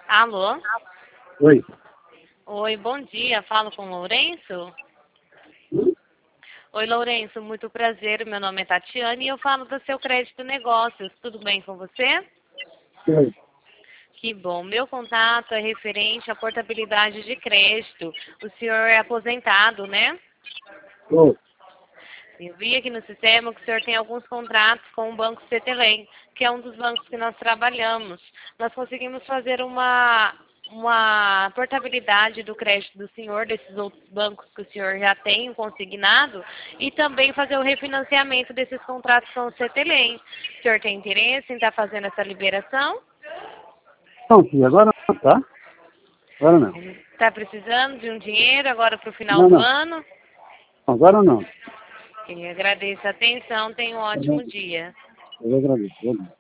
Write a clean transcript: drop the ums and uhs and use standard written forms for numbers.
Alô? Oi. Oi, bom dia. Falo com o Lourenço? Oi, Lourenço, muito prazer. Meu nome é Tatiane e eu falo do seu crédito negócios. Tudo bem com você? Oi. Que bom. Meu contato é referente à portabilidade de crédito. O senhor é aposentado, né? Oi. Eu vi aqui no sistema que o senhor tem alguns contratos com o Banco Cetelem, que é um dos bancos que nós trabalhamos. Nós conseguimos fazer uma portabilidade do crédito do senhor, desses outros bancos que o senhor já tem consignado, e também fazer o refinanciamento desses contratos com o Cetelem. O senhor tem interesse em estar fazendo essa liberação? Não, filho, agora não, tá? Agora não. Está precisando de um dinheiro agora para o final Não, do não. ano? Agora não. Agradeço a atenção. Tenha um ótimo dia. Eu agradeço.